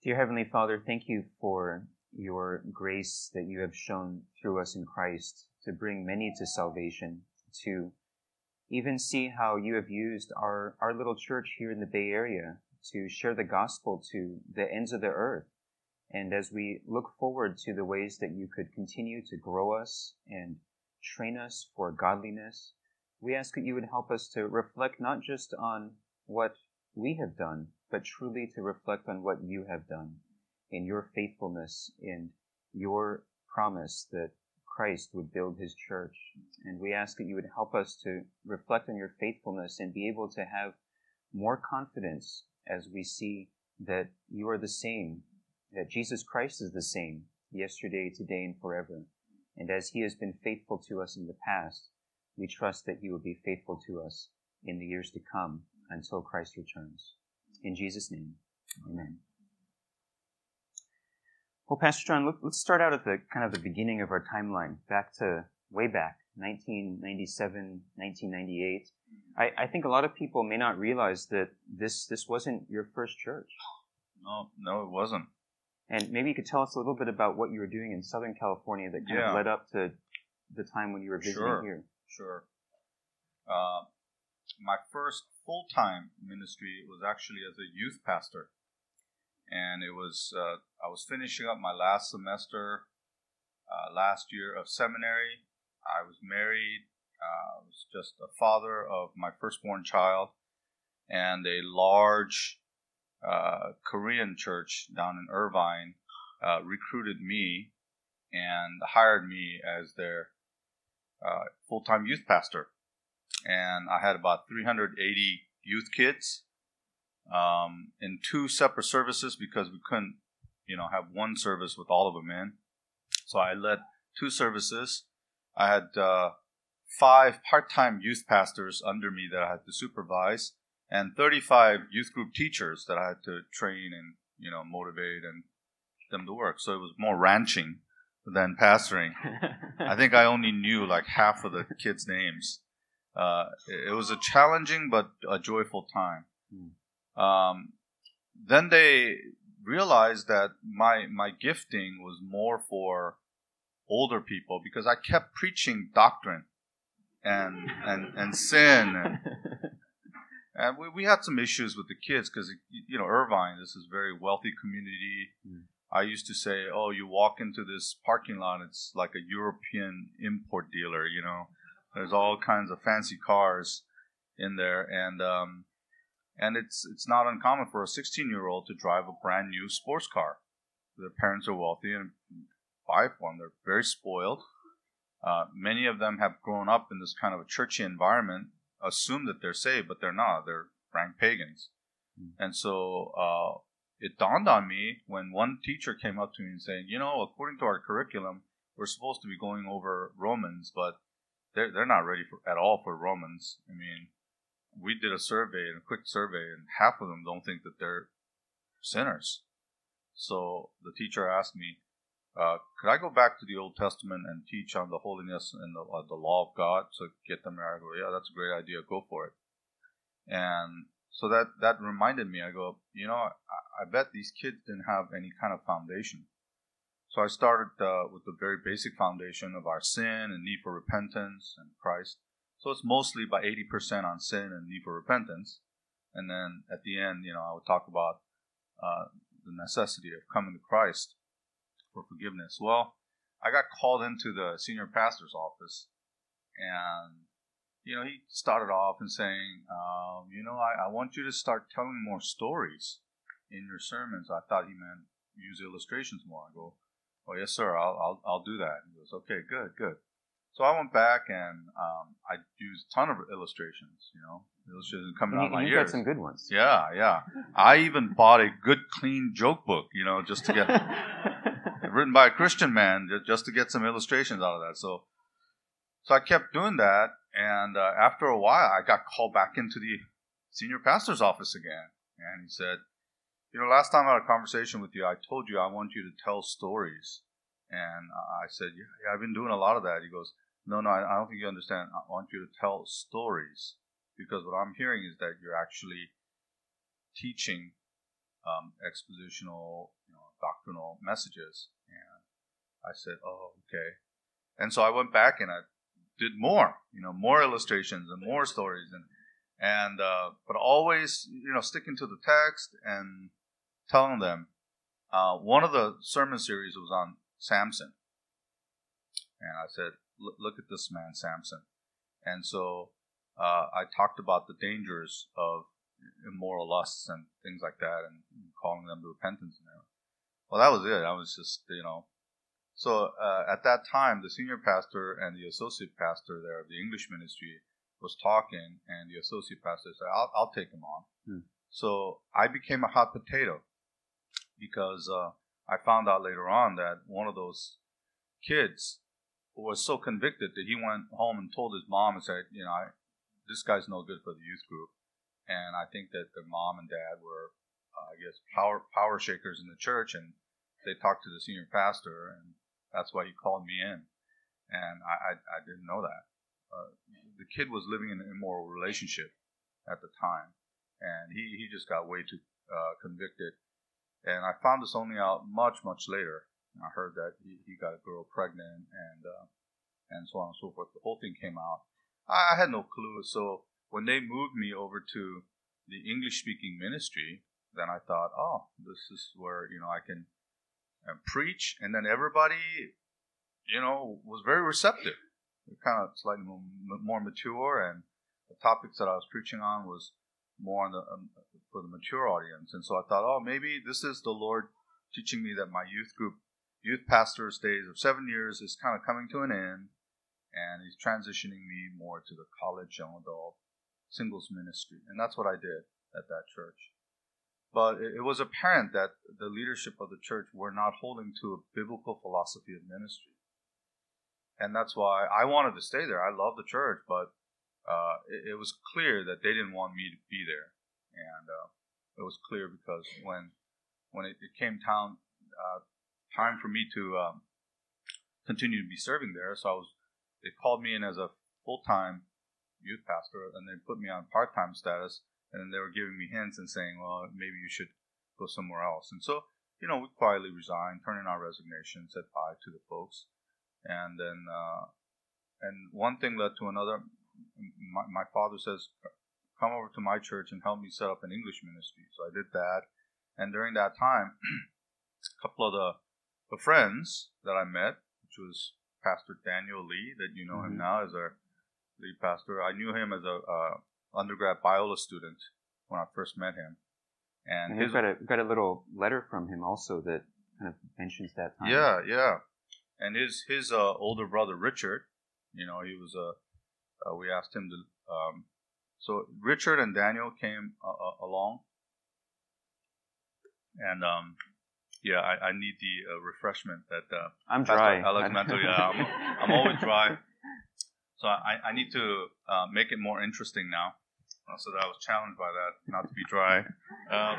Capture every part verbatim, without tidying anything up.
Dear Heavenly Father, thank you for your grace that you have shown through us in Christ to bring many to salvation, to even see how you have used our, our little church here in the Bay Area to share the gospel to the ends of the earth. And as we look forward to the ways that you could continue to grow us and train us for godliness, we ask that you would help us to reflect not just on what we have done, but truly to reflect on what you have done in your faithfulness, in your promise that Christ would build his church. And we ask that you would help us to reflect on your faithfulness and be able to have more confidence as we see that you are the same, that Jesus Christ is the same yesterday, today, and forever. And as he has been faithful to us in the past, we trust that he will be faithful to us in the years to come until Christ returns. In Jesus' name, amen. Well, Pastor John, look, let's start out at the kind of the beginning of our timeline, back to way back, nineteen ninety-seven, nineteen ninety-eight. I, I think a lot of people may not realize that this this wasn't your first church. No, no, it wasn't. And maybe you could tell us a little bit about what you were doing in Southern California that kind yeah. of led up to the time when you were visiting sure. here. Sure. Uh, my first full-time ministry was actually as a youth pastor. And it was, uh, I was finishing up my last semester, uh, last year of seminary. I was married. Uh, I was just a father of my firstborn child. And a large uh, Korean church down in Irvine uh, recruited me and hired me as their uh, full-time youth pastor. And I had about three hundred eighty youth kids um, in two separate services because we couldn't, you know, have one service with all of them in. So I led two services. I had uh, five part-time youth pastors under me that I had to supervise, and thirty-five youth group teachers that I had to train and, you know, motivate and get them to work. So it was more ranching than pastoring. I think I only knew like half of the kids' names. Uh, it, it was a challenging but a joyful time. Mm. Um, then they realized that my my gifting was more for older people because I kept preaching doctrine and and, and sin. And, and we, we had some issues with the kids because, you know, Irvine, this is a very wealthy community. Mm. I used to say, oh, you walk into this parking lot, it's like a European import dealer, you know. There's all kinds of fancy cars in there, and um, and it's it's not uncommon for a sixteen-year-old to drive a brand new sports car. Their parents are wealthy and buy for them. They're very spoiled. Uh, many of them have grown up in this kind of a churchy environment, assume that they're saved, but they're not. They're rank pagans. Mm. And so uh, it dawned on me when one teacher came up to me and saying, you know, according to our curriculum, we're supposed to be going over Romans, but They're, they're not ready for, at all for Romans. I mean, we did a survey, a quick survey, and half of them don't think that they're sinners. So the teacher asked me, uh, could I go back to the Old Testament and teach on the holiness and the, uh, the law of God to get them there? I go, yeah, that's a great idea. Go for it. And so that, that reminded me. I go, you know, I, I bet these kids didn't have any kind of foundation. So I started uh, with the very basic foundation of our sin and need for repentance and Christ. So it's mostly about eighty percent on sin and need for repentance. And then at the end, you know, I would talk about uh, the necessity of coming to Christ for forgiveness. Well, I got called into the senior pastor's office. And, you know, he started off and saying, um, you know, I, I want you to start telling more stories in your sermons. I thought he meant use illustrations more. I go, oh, yes, sir, I'll, I'll I'll do that. He goes, okay, good, good. So I went back and um, I used a ton of illustrations, you know, illustrations coming and out of my you ears. got some good ones. Yeah, yeah. I even bought a good, clean joke book, you know, just to get, written by a Christian man, just to get some illustrations out of that. So so I kept doing that, and uh, after a while, I got called back into the senior pastor's office again. And he said, you know, last time I had a conversation with you, I told you I want you to tell stories. And I said, yeah, yeah, I've been doing a lot of that. He goes, no, no, I don't think you understand. I want you to tell stories. Because what I'm hearing is that you're actually teaching um, expositional, you know, doctrinal messages. And I said, oh, okay. And so I went back and I did more, you know, more illustrations and more stories, and and uh, but always, you know, sticking to the text and telling them. Uh, one of the sermon series was on Samson, and I said, "Look at this man, Samson." And so uh, I talked about the dangers of immoral lusts and things like that, and calling them to repentance. And everything. Well, that was it. I was just, you know. So uh, at that time, the senior pastor and the associate pastor there of the English ministry was talking, and the associate pastor said, I'll, I'll take him on. Hmm. So I became a hot potato because uh, I found out later on that one of those kids was so convicted that he went home and told his mom and said, you know, I, this guy's no good for the youth group. And I think that their mom and dad were, uh, I guess, power power shakers in the church, and they talked to the senior pastor, and that's why he called me in. And I, I, I didn't know that. Uh, the kid was living in an immoral relationship at the time, and he, he just got way too uh, convicted. And I found this only out much, much later. I heard that he, he got a girl pregnant, and uh, and so on and so forth. The whole thing came out. I, I had no clue. So when they moved me over to the English-speaking ministry, then I thought, oh, this is where, you know, I can uh, preach. And then everybody, you know, was very receptive. They're kind of slightly more, more mature, and the topics that I was preaching on was more on the um, for the mature audience. And so I thought, oh, maybe this is the Lord teaching me that my youth group, youth pastor's days of seven years is kind of coming to an end, and He's transitioning me more to the college young adult singles ministry. And that's what I did at that church. But it, it was apparent that the leadership of the church were not holding to a biblical philosophy of ministry. And that's why I wanted to stay there. I love the church, but uh, it, it was clear that they didn't want me to be there. And uh, it was clear because when when it, it came time, uh, time for me to um, continue to be serving there, so I was, they called me in as a full-time youth pastor, and they put me on part-time status, and then they were giving me hints and saying, well, maybe you should go somewhere else. And so, you know, we quietly resigned, turned in our resignation, said bye to the folks. And then, uh, and one thing led to another. My, my father says, come over to my church and help me set up an English ministry. So I did that. And during that time, a couple of the, the friends that I met, which was Pastor Daniel Lee, that you know mm-hmm. him now as our lead pastor. I knew him as a uh, undergrad Biola student when I first met him. And, and his, got a got a little letter from him also that kind of mentions that time. Yeah, yeah. And his his uh, older brother Richard, you know, he was a. Uh, uh, we asked him to. Um, so Richard and Daniel came uh, uh, along, and um, yeah, I, I need the uh, refreshment that. Uh, I'm dry. Alex Manto, yeah, I'm, I'm always dry. So I, I need to uh, make it more interesting now. Uh, so that I was challenged by that, not to be dry. Um,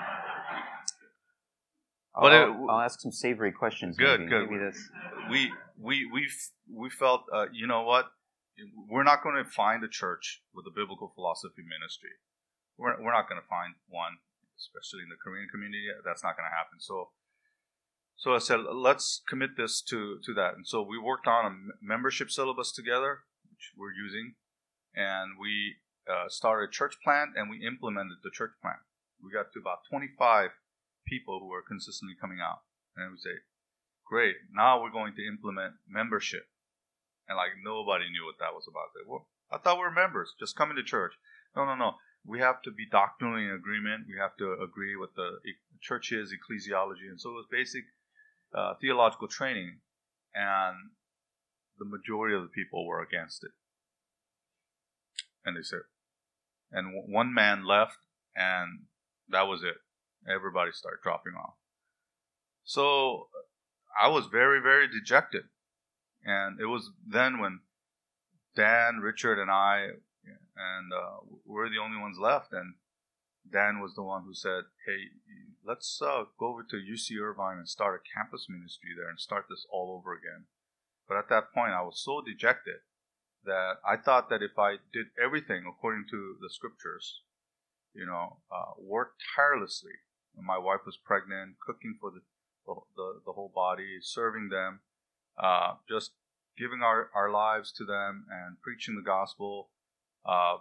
But I'll, it, I'll ask some savory questions. Good, maybe. good. Maybe that's... We we we we felt, uh, you know what? We're not going to find a church with a biblical philosophy ministry. We're we're not going to find one, especially in the Korean community. That's not going to happen. So so I said, let's commit this to to that. And so we worked on a membership syllabus together, which we're using, and we uh, started a church plant, and we implemented the church plant. We got to about twenty-five people who are consistently coming out, and we say, great, now we're going to implement membership. And like nobody knew what that was about. They, well, I thought we were members, just coming to church. No, no, no. We have to be doctrinally in agreement. We have to agree with the church is ecclesiology. And so it was basic uh, theological training, and the majority of the people were against it. And they said, and w- one man left, and that was it. Everybody started dropping off. So I was very, very dejected. And it was then when Dan, Richard, and I, and uh, we're the only ones left. And Dan was the one who said, hey, let's uh, go over to U C Irvine and start a campus ministry there and start this all over again. But at that point, I was so dejected that I thought that if I did everything according to the scriptures, you know, uh, worked tirelessly, My wife was pregnant, cooking for the the, the, the whole body, serving them, uh, just giving our, our lives to them and preaching the gospel. Uh,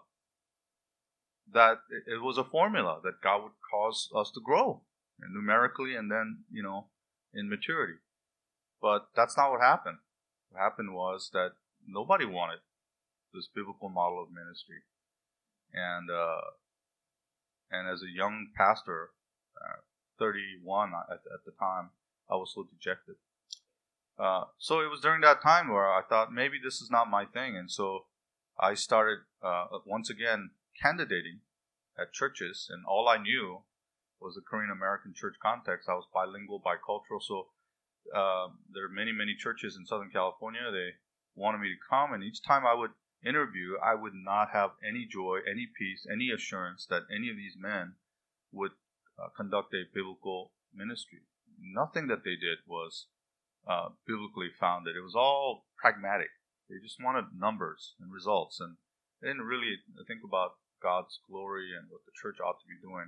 that it, it was a formula that God would cause us to grow numerically and then, you know, in maturity. But that's not what happened. What happened was that nobody wanted this biblical model of ministry. And uh, and as a young pastor, uh, thirty-one at, at the time, I was so dejected. Uh, so it was during that time where I thought maybe this is not my thing. And so I started uh, once again candidating at churches. And all I knew was the Korean American church context. I was bilingual, bicultural. So uh, there are many, many churches in Southern California. They wanted me to come. And each time I would interview, I would not have any joy, any peace, any assurance that any of these men would uh, conduct a biblical ministry. Nothing that they did was uh, biblically founded. It was all pragmatic. They just wanted numbers and results, and they didn't really think about God's glory and what the church ought to be doing.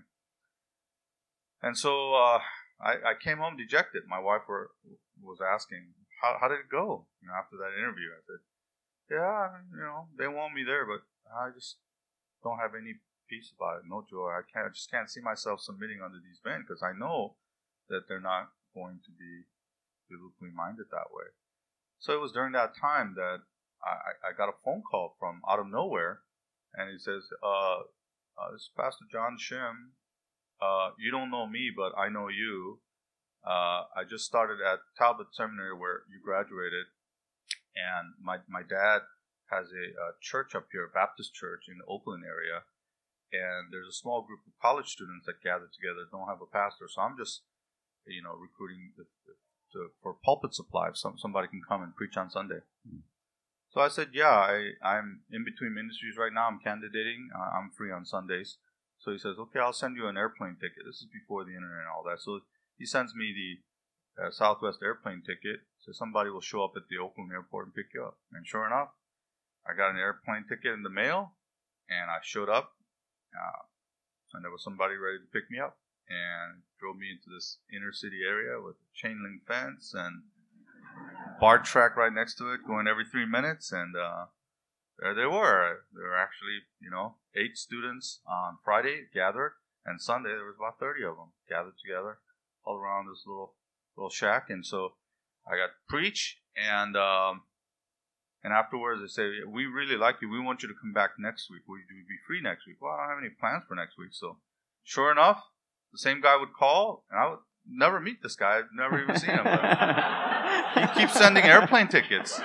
And so uh, I, I came home dejected. My wife were, was asking, how, how did it go? You know, after that interview, I said, yeah, you know, they want me there, but I just don't have any peace about it, no joy. I can't, I just can't see myself submitting under these men because I know that they're not going to be biblically minded that way. So it was during that time that I, I got a phone call from out of nowhere, and he says, uh, uh, this is Pastor John Shim. Uh, you don't know me, but I know you. Uh, I just started at Talbot Seminary where you graduated, and my, my dad has a, a church up here, a Baptist church in the Oakland area, and there's a small group of college students that gather together, don't have a pastor, so I'm just, you know, recruiting the, the, to, for pulpit supply if some, somebody can come and preach on Sunday. Mm-hmm. So I said, yeah, I, I'm in between ministries right now. I'm candidating. Uh, I'm free on Sundays. So he says, okay, I'll send you an airplane ticket. This is before the internet and all that. So he sends me the uh, Southwest airplane ticket. So somebody will show up at the Oakland airport and pick you up. And sure enough, I got an airplane ticket in the mail, and I showed up, uh, and there was somebody ready to pick me up, and drove me into this inner city area with a chain link fence and BART track right next to it, going every three minutes, and uh, there they were. There were actually, you know, eight students on Friday gathered, and Sunday there was about thirty of them gathered together all around this little little shack. And so I got to preach, and um, and afterwards they say, we really like you. We want you to come back next week. Will you be free next week? Well, I don't have any plans for next week. So sure enough, the same guy would call, and I would never meet this guy. I've never even seen him. He keeps sending airplane tickets.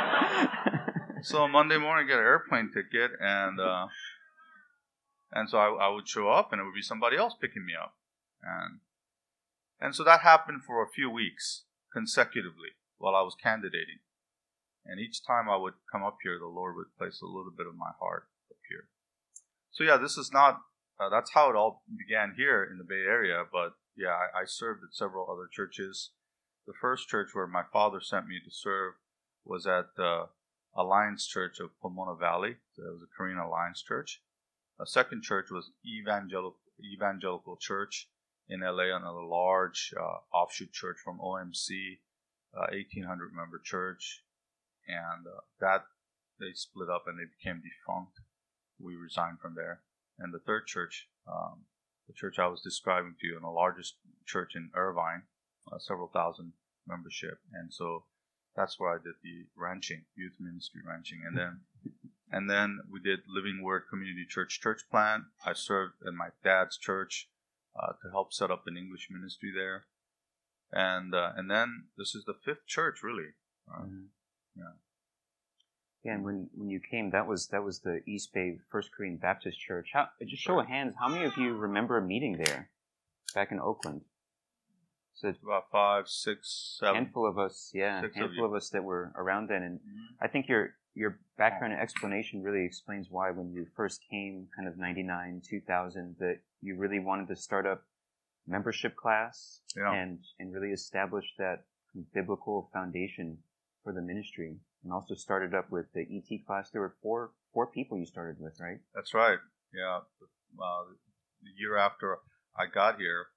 So Monday morning, I get an airplane ticket, and uh, and so I, I would show up, and it would be somebody else picking me up, and and so that happened for a few weeks consecutively while I was candidating, and each time I would come up here, the Lord would place a little bit of my heart up here. So yeah, this is not uh, that's how it all began here in the Bay Area, but yeah, I, I served at several other churches. The first church where my father sent me to serve was at the Alliance Church of Pomona Valley. So it was a Korean Alliance Church. A second church was Evangelical, Evangelical Church in L A, another large uh, offshoot church from O M C, uh, eighteen hundred member church. And uh, that, they split up and they became defunct. We resigned from there. And the third church, um, the church I was describing to you, in the largest church in Irvine, uh, several thousand membership. And so that's where I did the ranching, youth ministry ranching. And then and then we did Living Word Community Church church plant. I served in my dad's church uh, to help set up an English ministry there. And uh, and then this is the fifth church, really. Uh, mm-hmm. Yeah. Yeah, and when, when you came, that was that was the East Bay First Korean Baptist Church. How, just show of hands, how many of you remember a meeting there back in Oakland? So about five, six, seven. Handful of us, yeah, Six handful of, of us that were around then, and mm-hmm. I think your your background and explanation really explains why, when you first came, kind of ninety-nine, two thousand, that you really wanted to start up membership class yeah. and and really establish that biblical foundation for the ministry, and also started up with the E T class. There were four four people you started with, right? That's right. Yeah, uh, the year after I got here,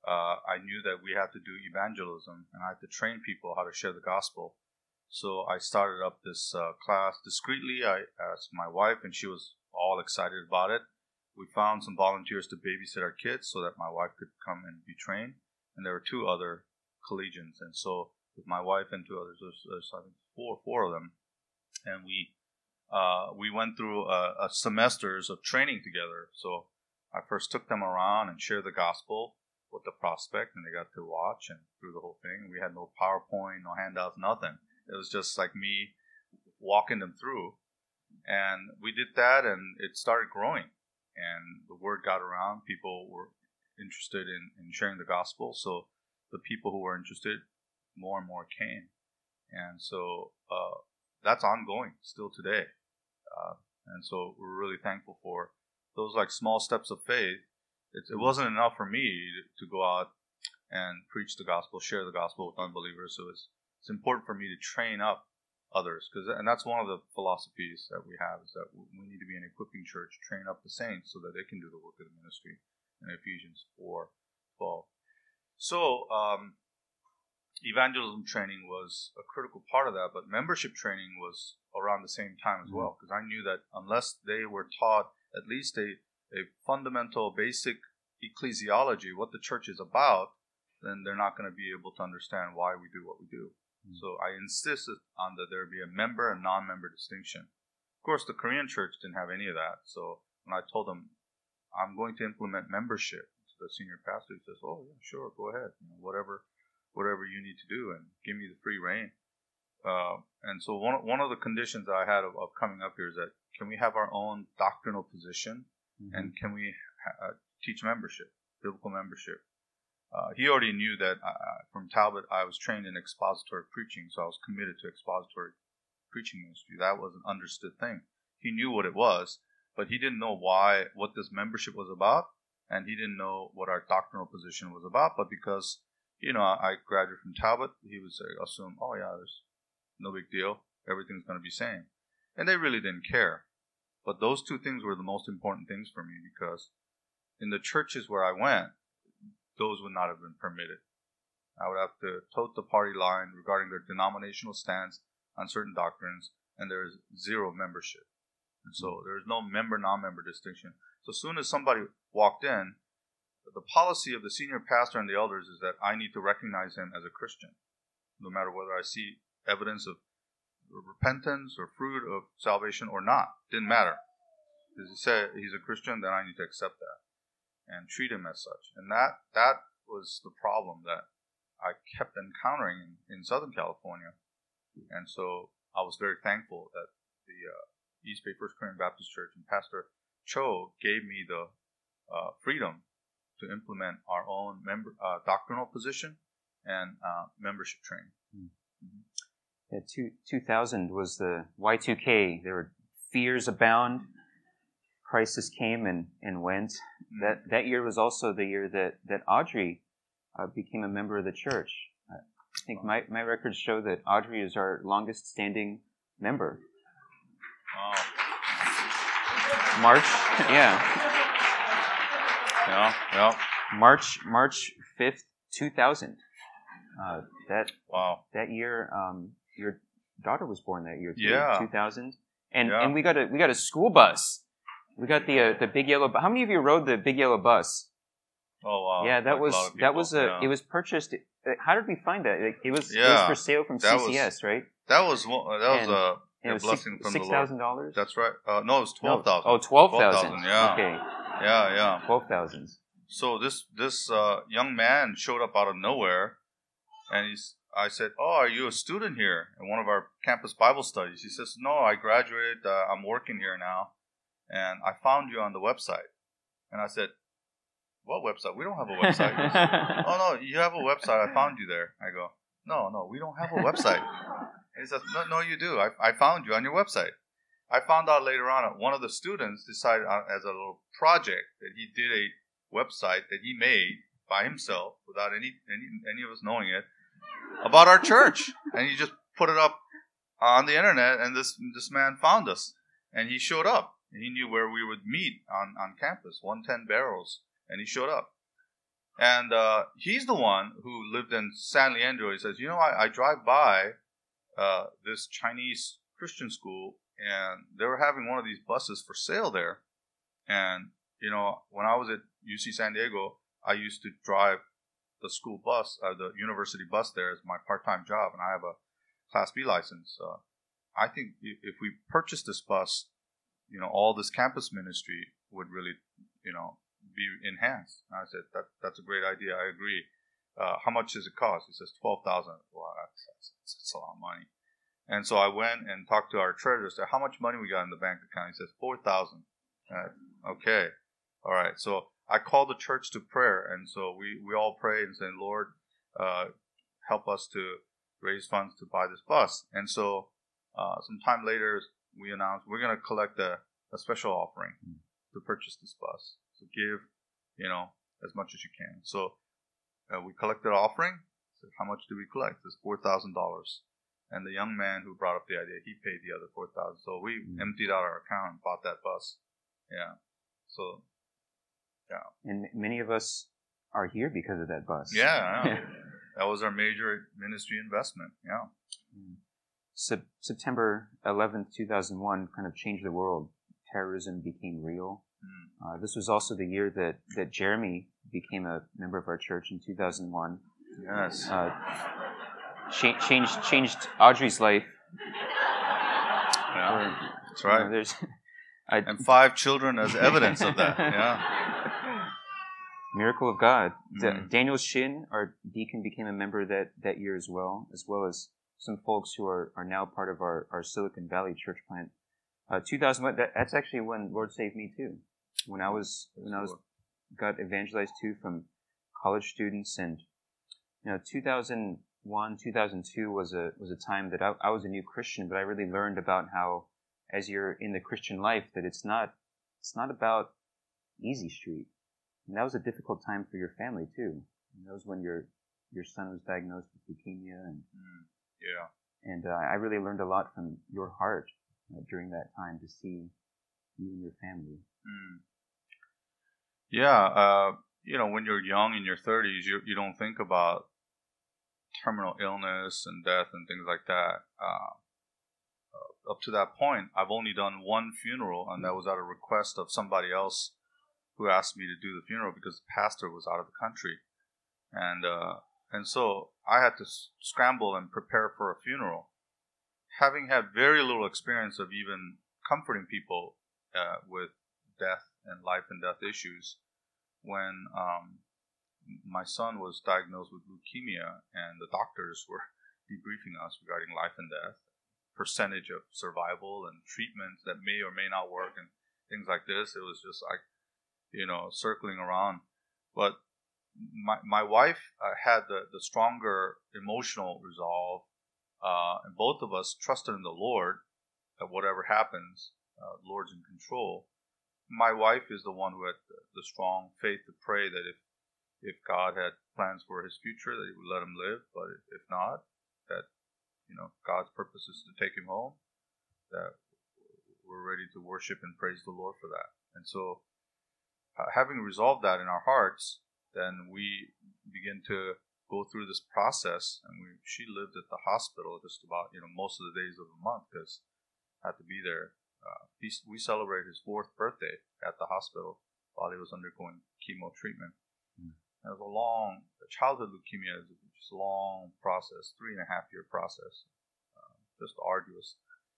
uh, I knew that we had to do evangelism, and I had to train people how to share the gospel. So I started up this uh, class discreetly. I asked my wife, and she was all excited about it. We found some volunteers to babysit our kids so that my wife could come and be trained. And there were two other collegians. And so with my wife and two others, there's, there's I think four, four of them. And we uh, we went through a, a semesters of training together. So I first took them around and shared the gospel with the prospect, and they got to watch and through the whole thing. We had no PowerPoint, no handouts, nothing. It was just like me walking them through. And we did that, and it started growing. And the word got around. People were interested in, in sharing the gospel. So the people who were interested, more and more came. And so uh, that's ongoing still today. Uh, and so we're really thankful for those like small steps of faith. It, it wasn't enough for me to, to go out and preach the gospel, share the gospel with unbelievers. So it's, it's important for me to train up others, because and that's one of the philosophies that we have, is that we need to be an equipping church, train up the saints so that they can do the work of the ministry in Ephesians four twelve. So um, evangelism training was a critical part of that, but membership training was around the same time as well, because I knew that unless they were taught at least a, a fundamental basic ecclesiology, what the church is about, then they're not going to be able to understand why we do what we do. So I insisted on that there be a member and non-member distinction. Of course, the Korean church didn't have any of that. So when I told them, I'm going to implement membership to the senior pastor, he says, oh, yeah, sure, go ahead. You know, whatever whatever you need to do, and give me the free reign. Uh, and so one, one of the conditions that I had of, of coming up here is that, can we have our own doctrinal position, mm-hmm. and can we ha- uh, teach membership, biblical membership? Uh, he already knew that uh, from Talbot I was trained in expository preaching, so I was committed to expository preaching ministry. That was an understood thing. He knew what it was, but he didn't know why, what this membership was about, and he didn't know what our doctrinal position was about. But because, you know, I graduated from Talbot, he would say, assume, oh yeah, there's no big deal, everything's going to be same. And they really didn't care. But those two things were the most important things for me, because in the churches where I went, those would not have been permitted. I would have to tote the party line regarding their denominational stance on certain doctrines, and there is zero membership. And so there is no member, non-member distinction. So as soon as somebody walked in, the policy of the senior pastor and the elders is that I need to recognize him as a Christian, no matter whether I see evidence of repentance or fruit of salvation or not. Didn't matter. Because he said he's a Christian, then I need to accept that and treat him as such. And that that was the problem that I kept encountering in, in Southern California. And so I was very thankful that the uh, East Bay First Korean Baptist Church and Pastor Cho gave me the uh, freedom to implement our own member uh, doctrinal position and uh, membership training. Mm-hmm. Yeah, two, 2000 was the Y two K. There were fears abound. Crisis came and, and went. Mm-hmm. That that year was also the year that, that Audrey uh, became a member of the church. I think my, my records show that Audrey is our longest standing member. Wow. March, yeah. Yeah, yeah. March March fifth, two thousand. Uh, that wow. That year, um, your daughter was born that year too, yeah. two thousand. And yeah. and we got a we got a school bus. We got the uh, the big yellow bus. How many of you rode the big yellow bus? Oh wow! Yeah, that like was a that was a yeah. it was purchased. How did we find that? It, it was yeah, it was for sale from that C C S, was, right? That was that was and, a, and a was blessing six, from six the Lord. thousand dollars. That's right. Uh, no, it was twelve thousand. No. Oh, twelve thousand. Yeah. Okay. Yeah, yeah. Twelve thousand. So this this uh, young man showed up out of nowhere, and he's. I said, "Oh, are you a student here in one of our campus Bible studies?" He says, "No, I graduated. Uh, I'm working here now, and I found you on the website." And I said, "What website? We don't have a website." He said, "Oh no, you have a website. I found you there." I go, "No, no, we don't have a website." And he says, "No, no, you do. I, I found you on your website." I found out later on that one of the students decided uh, as a little project that he did a website that he made by himself without any any any of us knowing it about our church, and he just put it up on the internet. And this this man found us, and he showed up. And he knew where we would meet on, on campus, one ten Barrels, and he showed up. And uh, he's the one who lived in San Leandro. He says, you know, I, I drive by uh, this Chinese Christian school, and they were having one of these buses for sale there. And, you know, when I was at U C San Diego, I used to drive the school bus, uh, the university bus there as my part-time job, and I have a Class B license. Uh, I think if we purchase this bus, you know, all this campus ministry would really, you know, be enhanced. And I said, that that's a great idea. I agree. Uh, how much does it cost? He says twelve thousand dollars. Wow, that's, that's, that's a lot of money. And so I went and talked to our treasurer. Said, how much money we got in the bank account? He says four thousand dollars. Uh, okay, all right. So I called the church to prayer, and so we we all prayed and said, Lord, uh, help us to raise funds to buy this bus. And so uh, some time later, we announced we're going to collect a, a special offering to purchase this bus. So give, you know, as much as you can. So uh, we collected an offering. So how much do we collect? It's four thousand dollars. And the young man who brought up the idea, he paid the other four thousand dollars. So we mm-hmm. emptied out our account and bought that bus. Yeah. So, yeah. And many of us are here because of that bus. Yeah. yeah. That was our major ministry investment. Yeah. Se- September eleventh, two thousand one kind of changed the world. Terrorism became real. Mm. Uh, this was also the year that, that Jeremy became a member of our church in two thousand one. Yes. Uh, cha- changed changed Audrey's life. Yeah, or, that's right. You know, there's, I, and five children as evidence of that. Yeah. Miracle of God. Mm. Daniel Shin, our deacon, became a member that, that year as well, as well as some folks who are, are now part of our, our Silicon Valley church plant. Uh, two thousand one, that, that's actually when Lord saved me too. When I was when I was got evangelized too from college students, and you know, two thousand one, two thousand two was a was a time that I, I was a new Christian, but I really learned about how, as you're in the Christian life, that it's not it's not about easy street. And that was a difficult time for your family too. And that was when your your son was diagnosed with leukemia, and mm, yeah, and uh, I really learned a lot from your heart uh, during that time to see you and your family. Mm. Yeah, uh, you know, when you're young in your thirties, you you don't think about terminal illness and death and things like that. Uh, uh, up to that point, I've only done one funeral, and that was at a request of somebody else who asked me to do the funeral because the pastor was out of the country, and uh, and so I had to s- scramble and prepare for a funeral, having had very little experience of even comforting people uh, with death and life and death issues. When um, my son was diagnosed with leukemia, and the doctors were debriefing us regarding life and death, percentage of survival and treatments that may or may not work, and things like this, it was just like, you know, circling around. But my my wife uh, had the, the stronger emotional resolve, uh, and both of us trusted in the Lord that whatever happens, uh, the Lord's in control. My wife is the one who had the, the strong faith to pray that if if God had plans for his future, that he would let him live, but if not, that, you know, God's purpose is to take him home, that we're ready to worship and praise the Lord for that. And so, uh, having resolved that in our hearts, then we begin to go through this process. And we, she lived at the hospital just about, you know, most of the days of the month because I had to be there. Uh, he, we celebrated his fourth birthday at the hospital while he was undergoing chemo treatment. Mm. It was a long, childhood leukemia is just a long process, three and a half year process, uh, just arduous.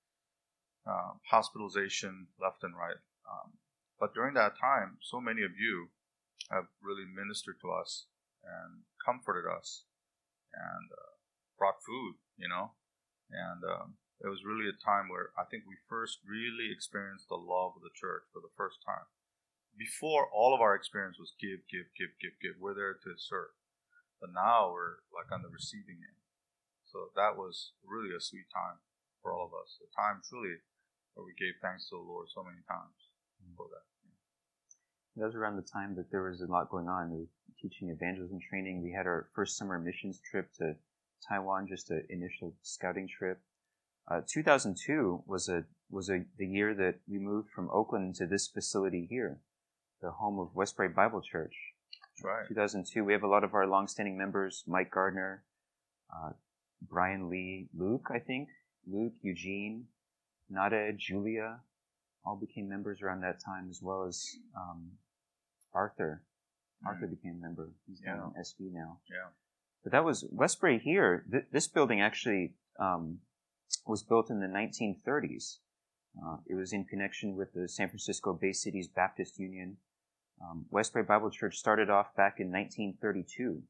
Uh, hospitalization left and right. Um, but during that time, so many of you have really ministered to us and comforted us and uh, brought food, you know, and um, it was really a time where I think we first really experienced the love of the church for the first time. Before, all of our experience was give, give, give, give, give. We're there to serve. But now we're like on the receiving end. So that was really a sweet time for all of us. A time truly where we gave thanks to the Lord so many times for that. That was around the time that there was a lot going on. We were teaching evangelism training. We had our first summer missions trip to Taiwan, just an initial scouting trip. Uh, two thousand two was a was a the year that we moved from Oakland to this facility here, the home of Westbright Bible Church. That's right. two thousand two. We have a lot of our longstanding members: Mike Gardner, uh, Brian Lee, Luke, I think, Luke, Eugene, Nada, Julia, all became members around that time, as well as um, Arthur. Arthur mm. became a member. He's down yeah. in S V now. Yeah. But that was Westbury here. Th- this building actually um, was built in the nineteen thirties. Uh, it was in connection with the San Francisco Bay Cities Baptist Union. Um, Westbury Bible Church started off back in nineteen thirty-two.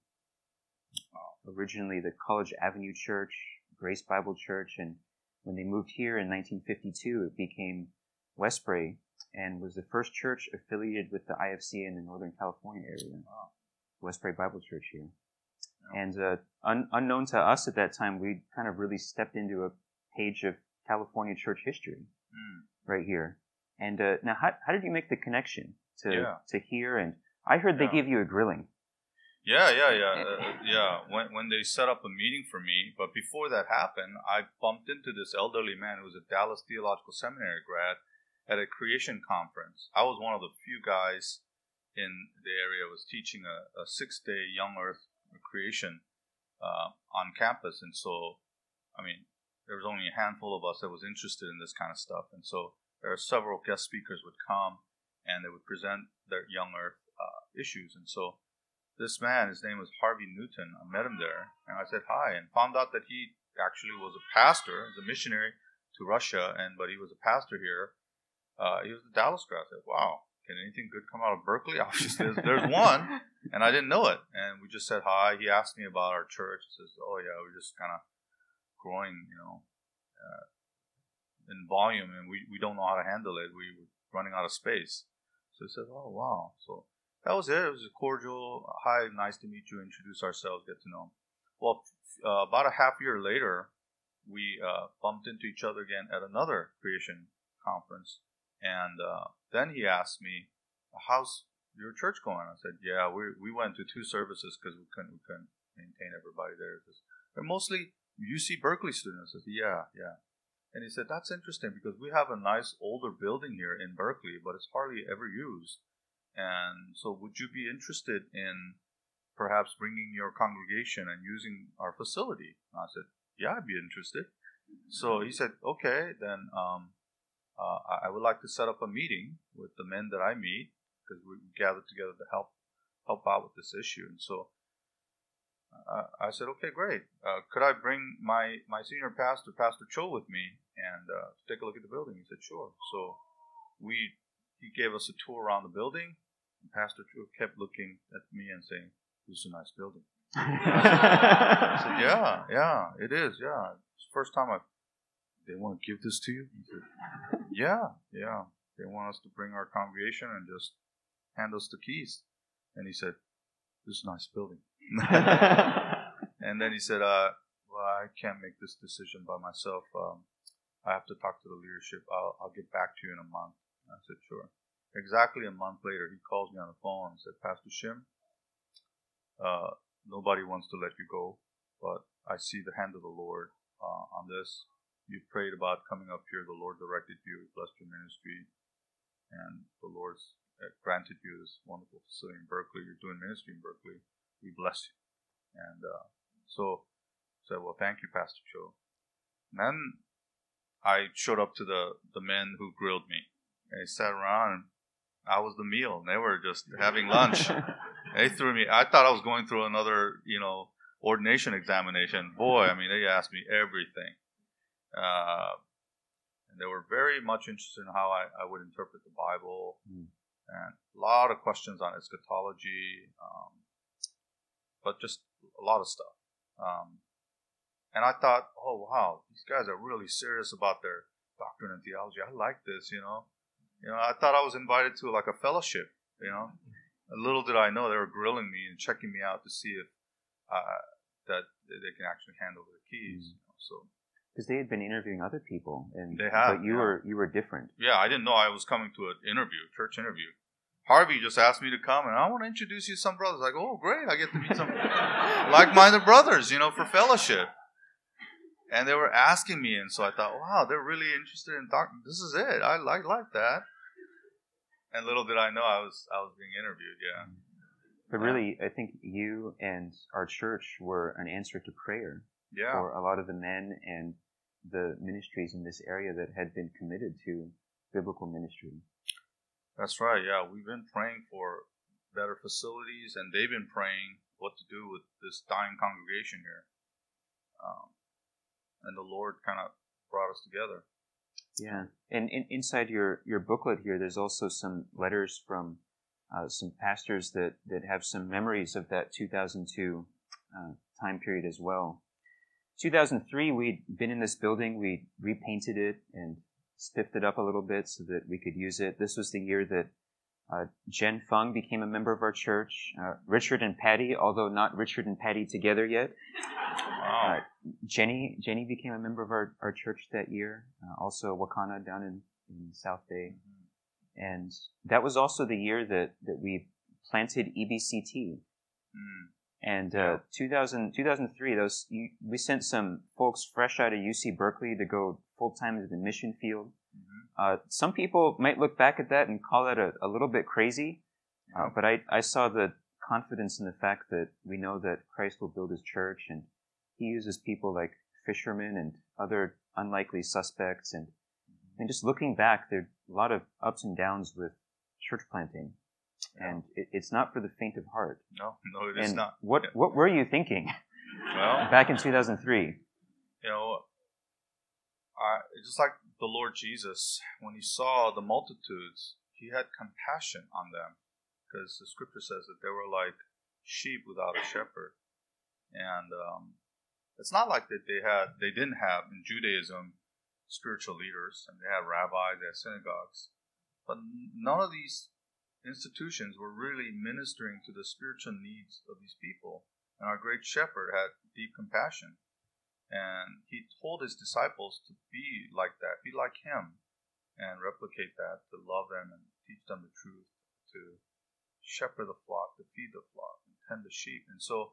Uh, originally the College Avenue Church, Grace Bible Church, and when they moved here in nineteen fifty-two, it became Westbury and was the first church affiliated with the I F C in the Northern California area. Wow. Westbury Bible Church here. Yeah. And uh, un- unknown to us at that time, we kind of really stepped into a page of California church history mm. right here. And uh, now, how, how did you make the connection to yeah. to here? And I heard they yeah. gave you a grilling. Yeah, yeah, yeah, uh, yeah. When when they set up a meeting for me, but before that happened, I bumped into this elderly man who was a Dallas Theological Seminary grad at a creation conference. I was one of the few guys in the area who was teaching a, a six-day Young Earth creation uh, on campus, and so, I mean, there was only a handful of us that was interested in this kind of stuff, and so there are several guest speakers would come, and they would present their Young Earth uh, issues, and so this man, his name was Harvey Newton, I met him there, and I said hi, and found out that he actually was a pastor, as a missionary to Russia, and but he was a pastor here. Uh, he was the Dallas grad. I said, wow, can anything good come out of Berkeley? Obviously, there's, there's one, and I didn't know it, and we just said hi. He asked me about our church. He says, oh yeah, we're just kind of growing, you know, uh, in volume, and we, we don't know how to handle it. We were running out of space. So he said, oh, wow. So that was it. It was a cordial, hi, nice to meet you, introduce ourselves, get to know him. Well, uh, about a half year later, we uh, bumped into each other again at another creation conference. And uh, then he asked me, how's your church going? I said, yeah, we we went to two services because we couldn't, we couldn't maintain everybody there. They're mostly U C Berkeley students. I said, yeah, yeah. And he said, that's interesting because we have a nice older building here in Berkeley, but it's hardly ever used. And so would you be interested in perhaps bringing your congregation and using our facility? And I said, yeah, I'd be interested. So he said, okay, then um, uh, I would like to set up a meeting with the men that I meet because we gathered together to help help out with this issue. And so uh, I said, okay, great. Uh, could I bring my, my senior pastor, Pastor Cho, with me and uh, take a look at the building? He said, sure. So we he gave us a tour around the building. And Pastor Cho kept looking at me and saying, this is a nice building. I said, yeah, yeah, it is, yeah. It's the first time I, they want to give this to you? He said, yeah, yeah. They want us to bring our congregation and just hand us the keys. And he said, this is a nice building. And then he said, uh, well, I can't make this decision by myself. Um, I have to talk to the leadership. I'll, I'll get back to you in a month. I said, sure. Exactly a month later, he calls me on the phone and said, Pastor Shim, uh, nobody wants to let you go, but I see the hand of the Lord uh, on this. You prayed about coming up here. The Lord directed you, blessed your ministry, and the Lord's uh, granted you this wonderful facility in Berkeley. You're doing ministry in Berkeley. We bless you. And uh, so I said, well, thank you, Pastor Cho. And then I showed up to the, the men who grilled me. And they sat around, and I was the meal. And they were just having lunch. They threw me. I thought I was going through another, you know, ordination examination. Boy, I mean, they asked me everything. Uh, and they were very much interested in how I, I would interpret the Bible. Mm. And a lot of questions on eschatology. Um, but just a lot of stuff. Um, and I thought, oh, wow, these guys are really serious about their doctrine and theology. I like this, you know. You know, I thought I was invited to like a fellowship, you know. Little did I know they were grilling me and checking me out to see if uh, that they can actually handle their keys. Mm. You know, so because they had been interviewing other people, and they have, but you yeah. were you were different. Yeah, I didn't know I was coming to an interview, church interview. Harvey just asked me to come, and I want to introduce you to some brothers. I go, oh, great, I get to meet some like-minded brothers, you know, for fellowship. And they were asking me, and so I thought, wow, they're really interested in talking. This is it. I like like that. And little did I know I was I was being interviewed. Yeah, But Yeah. really, I think you and our church were an answer to prayer Yeah. for a lot of the men and the ministries in this area that had been committed to biblical ministry. That's right. Yeah, we've been praying for better facilities, and they've been praying what to do with this dying congregation here. Um, and the Lord kind of brought us together. Yeah, and in, inside your, your booklet here, there's also some letters from uh, some pastors that, that have some memories of that two thousand two uh, time period as well. two thousand three, we'd been in this building, we repainted it and spiffed it up a little bit so that we could use it. This was the year that uh, Jen Fung became a member of our church. Uh, Richard and Patty, although not Richard and Patty together yet. Wow. Uh, Jenny Jenny became a member of our, our church that year. Uh, also Wakana down in, in South Bay. Mm-hmm. And that was also the year that, that we planted E B C T. Mm. And uh, Yeah. two thousand, two thousand three, those you, we sent some folks fresh out of U C Berkeley to go full-time to the mission field. Mm-hmm. Uh, some people might look back at that and call that a, a little bit crazy, uh, Yeah. but I, I saw the confidence in the fact that we know that Christ will build his church, and he uses people like fishermen and other unlikely suspects. And, and just looking back, there are a lot of ups and downs with church planting. Yeah. And it, it's not for the faint of heart. No, no, it is And not. what Yeah. what were you thinking Well, back in two thousand three? you know, I, just like the Lord Jesus, when he saw the multitudes, he had compassion on them, because the scripture says that they were like sheep without a shepherd. And um, it's not like that they had, they didn't have in Judaism spiritual leaders, and they had rabbis, they had synagogues, but none of these institutions were really ministering to the spiritual needs of these people. And our great shepherd had deep compassion. And he told his disciples to be like that, be like him, and replicate that, to love them and teach them the truth, to shepherd the flock, to feed the flock, and tend the sheep. And so,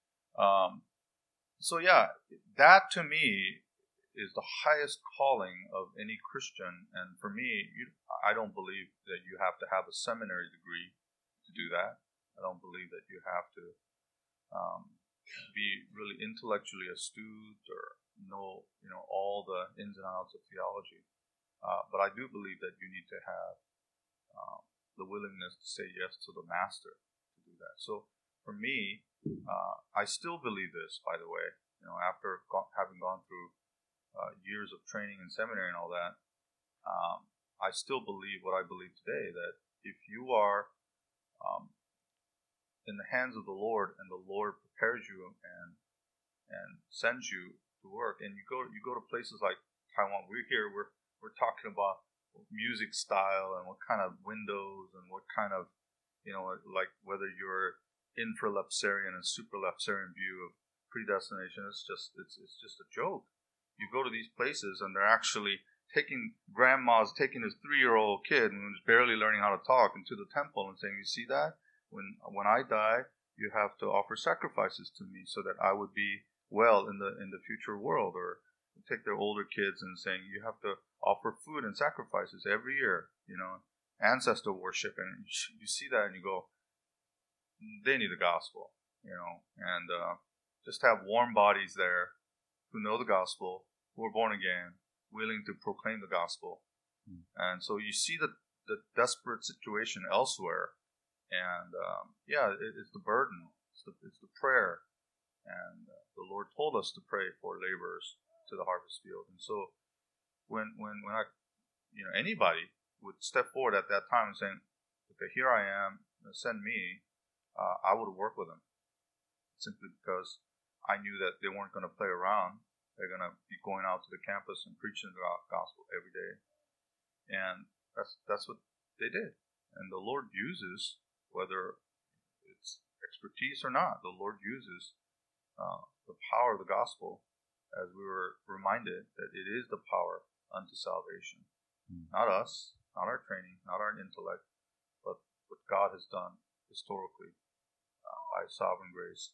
um, so yeah, that to me is the highest calling of any Christian. And for me, you, I don't believe that you have to have a seminary degree to do that. I don't believe that you have to um, be really intellectually astute or know, you know, all the ins and outs of theology. Uh, but I do believe that you need to have um, the willingness to say yes to the master to do that. So for me, uh, I still believe this, by the way, you know, after go- having gone through uh, years of training in seminary and all that, um, I still believe what I believe today, that if you are um, in the hands of the Lord, and the Lord prepares you and and sends you to work, and you go you go to places like Taiwan. We're here. We're we're talking about music style and what kind of windows and what kind of, you know, like whether you're infralapsarian and supralapsarian view of predestination. It's just it's it's just a joke. You go to these places and they're actually taking grandma's taking his three-year-old kid who's barely learning how to talk into the temple and saying, "You see that? When when I die, you have to offer sacrifices to me so that I would be well in the in the future world." Or take their older kids and saying, "You have to offer food and sacrifices every year." You know, ancestor worship, and you see that and you go, they need the gospel. You know, and uh, just have warm bodies there who know the gospel, who are born again, willing to proclaim the gospel. Mm. And so you see the, the desperate situation elsewhere. And um, yeah, it, it's the burden, it's the, it's the prayer. And uh, the Lord told us to pray for laborers to the harvest field. And so when when when I, you know, anybody would step forward at that time and saying, "Okay, here I am, send me," uh, I would work with them, simply because I knew that they weren't going to play around. They're going to be going out to the campus and preaching the gospel every day. And that's that's what they did. And the Lord uses, whether it's expertise or not, the Lord uses uh, the power of the gospel, as we were reminded that it is the power unto salvation. Mm. Not us, not our training, not our intellect, but what God has done historically uh, by sovereign grace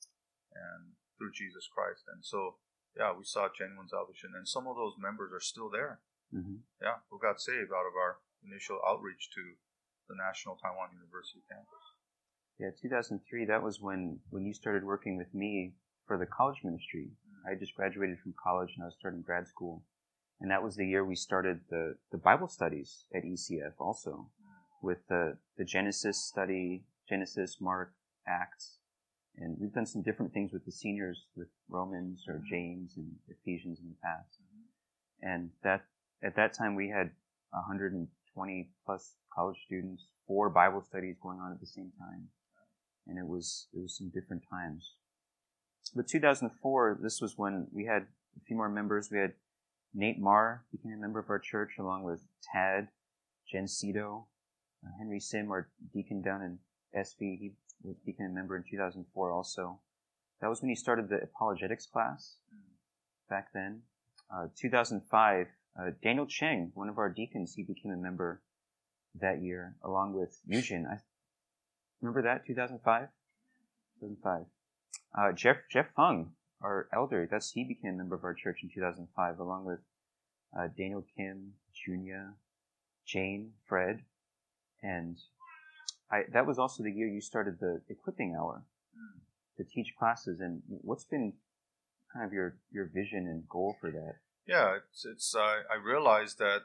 and through Jesus Christ. And so, yeah, we saw genuine salvation, and some of those members are still there. Mm-hmm. Yeah, who got saved out of our initial outreach to the National Taiwan University campus. Yeah, two thousand three, that was when, when you started working with me for the college ministry. I just graduated from college and I was starting grad school. And that was the year we started the, the Bible studies at E C F also, with the, the Genesis study, Genesis, Mark, Acts. And we've done some different things with the seniors, with Romans or James and Ephesians in the past. And that at that time we had one hundred twenty plus college students, four Bible studies going on at the same time. And it was it was some different times. But two thousand four, this was when we had a few more members. We had Nate Marr became a member of our church, along with Tad, Jen Cito, uh, Henry Sim, our deacon down in S V. He was became a member in two thousand four also. That was when he started the apologetics class back then. Uh, two thousand five, uh, Daniel Cheng, one of our deacons, he became a member that year, along with Eugene. I remember that, two thousand five? two thousand five. Uh, Jeff Jeff Fung, our elder, that's he became a member of our church in two thousand five, along with uh, Daniel Kim, Junia, Jane, Fred, and I, that was also the year you started the equipping hour to teach classes. And what's been kind of your, your vision and goal for that? Yeah, it's it's. Uh, I realized that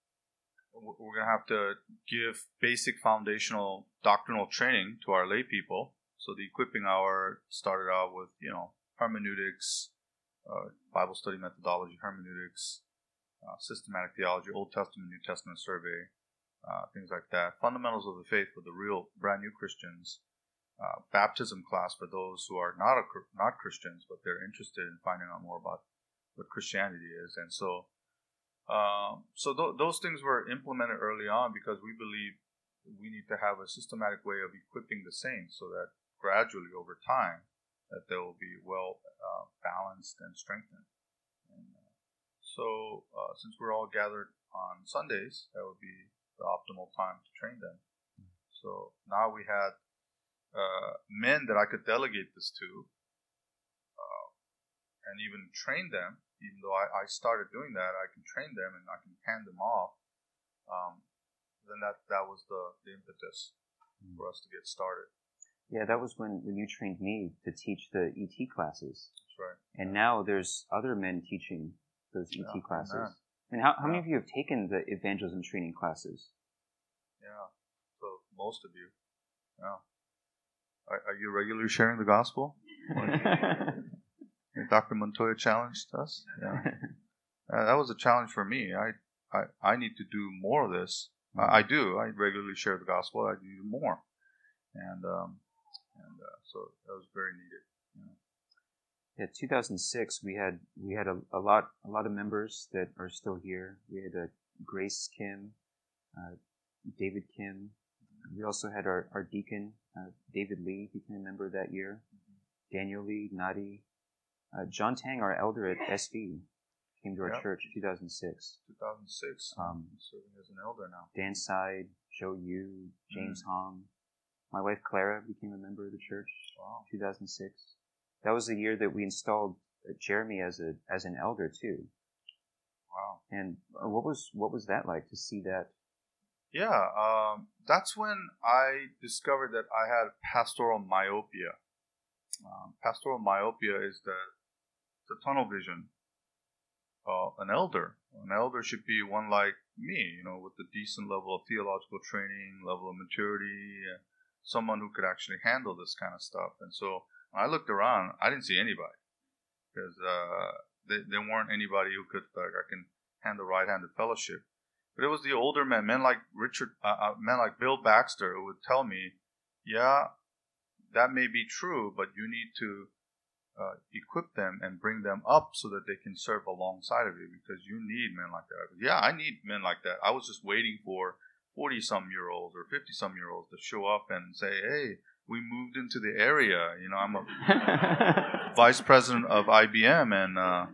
we're going to have to give basic foundational doctrinal training to our lay people. So the equipping hour started out with, you know, hermeneutics, uh, Bible study methodology, hermeneutics, uh, systematic theology, Old Testament, New Testament survey, uh, things like that. Fundamentals of the faith for the real brand new Christians. Uh, baptism class for those who are not a, not Christians, but they're interested in finding out more about what Christianity is. And so, uh, so th- those things were implemented early on because we believe we need to have a systematic way of equipping the saints so that gradually over time that they will be well uh, balanced and strengthened. And, uh, so uh, since we're all gathered on Sundays, that would be the optimal time to train them. So now we had uh, men that I could delegate this to uh, and even train them. Even though I, I started doing that, I can train them and I can hand them off. Um, then that, that was the, the impetus mm. for us to get started. Yeah, that was when, when you trained me to teach the E T classes. That's right. And yeah. now there's other men teaching those E T yeah, classes. Amen. And how, how yeah. many of you have taken the evangelism training classes? Yeah, so most of you. Yeah. Are, are you regularly sharing the gospel? Doctor Montoya challenged us. Yeah, uh, that was a challenge for me. I, I, I need to do more of this. I, I do. I regularly share the gospel. I do more, and um, and uh, so that was very needed. Yeah. Yeah, two thousand six. We had we had a, a lot a lot of members that are still here. We had uh, Grace Kim, uh, David Kim. We also had our our deacon uh, David Lee became a member that year. Mm-hmm. Daniel Lee, Nadi. Uh, John Tang, our elder at S V, came to our yep. church in two thousand six. two thousand six. Um, I'm serving as an elder now. Dan Side, Joe Yu, James mm. Hong. My wife Clara became a member of the church. Wow. two thousand six. That was the year that we installed uh, Jeremy as a as an elder too. Wow. And uh, what was what was that like to see that? Yeah, um, that's when I discovered that I had pastoral myopia. Um, pastoral myopia is the the tunnel vision. Uh, an elder, an elder should be one like me, you know, with a decent level of theological training, level of maturity, uh, someone who could actually handle this kind of stuff. And so when I looked around, I didn't see anybody because uh, they, there weren't anybody who could like I can handle right-handed fellowship. But it was the older men, men like Richard, uh, uh, men like Bill Baxter, who would tell me, "Yeah, that may be true, but you need to." Uh, equip them and bring them up so that they can serve alongside of you because you need men like that. Yeah, I need men like that. I was just waiting for forty-some-year-olds or fifty-some-year-olds to show up and say, hey, we moved into the area. You know, I'm a vice president of I B M and uh,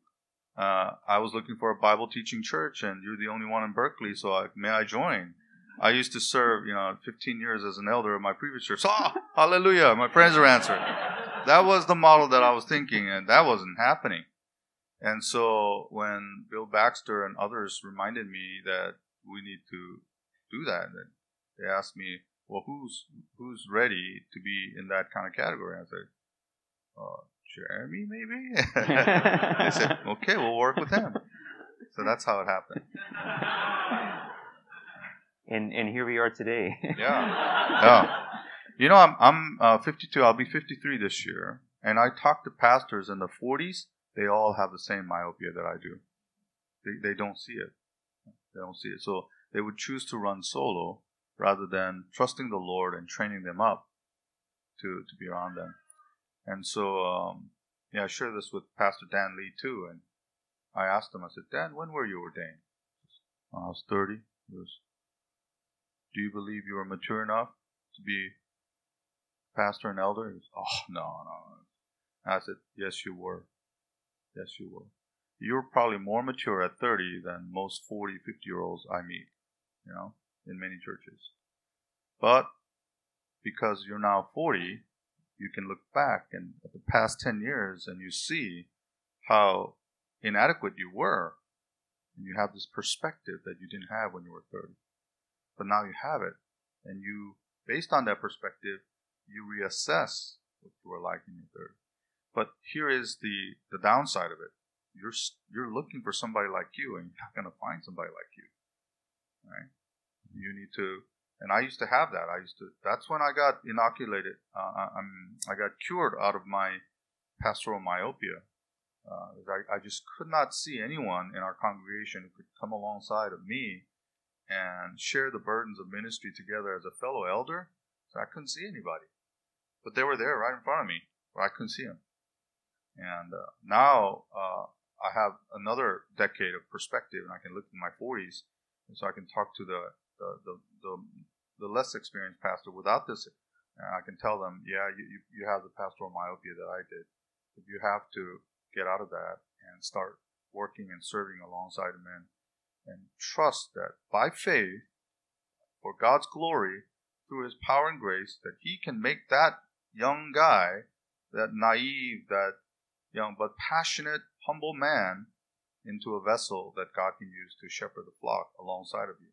uh, I was looking for a Bible teaching church and you're the only one in Berkeley, so I, may I join? I used to serve, you know, fifteen years as an elder at my previous church. Oh, hallelujah, my prayers are answered. That was the model that I was thinking, and that wasn't happening. And so when Bill Baxter and others reminded me that we need to do that, they asked me, well, who's who's ready to be in that kind of category? I said, uh, Jeremy, maybe? They said, okay, we'll work with him. So that's how it happened. And and here we are today. Yeah. Yeah. You know, I'm I'm uh, fifty-two. I'll be fifty-three this year. And I talk to pastors in the forties. They all have the same myopia that I do. They they don't see it. They don't see it. So they would choose to run solo rather than trusting the Lord and training them up to, to be around them. And so, um, yeah, I share this with Pastor Dan Lee too. And I asked him, I said, Dan, when were you ordained? When I was thirty. He goes, do you believe you are mature enough to be pastor and elder? He goes, oh, no, no. And I said, yes, you were. Yes, you were. You're probably more mature at thirty than most forty, fifty-year-olds I meet, you know, in many churches. But because you're now forty, you can look back and at the past ten years and you see how inadequate you were. And you have this perspective that you didn't have when you were thirty. But now you have it. And you, based on that perspective, you reassess what you were like in your thirties. But here is the, the downside of it. You're you're looking for somebody like you, and you're not going to find somebody like you. Right? You need to, and I used to have that. I used to, that's when I got inoculated. Uh, I'm, I got cured out of my pastoral myopia. Uh, I, I just could not see anyone in our congregation who could come alongside of me and share the burdens of ministry together as a fellow elder. So I couldn't see anybody. But they were there right in front of me, but I couldn't see them. And uh, now uh, I have another decade of perspective, and I can look in my forties, and so I can talk to the the the, the, the less experienced pastor without this. And I can tell them, yeah, you, you, you have the pastoral myopia that I did. But you have to get out of that and start working and serving alongside of men, and trust that by faith, for God's glory, through His power and grace, that He can make that young guy, that naive, that young but passionate, humble man, into a vessel that God can use to shepherd the flock alongside of you.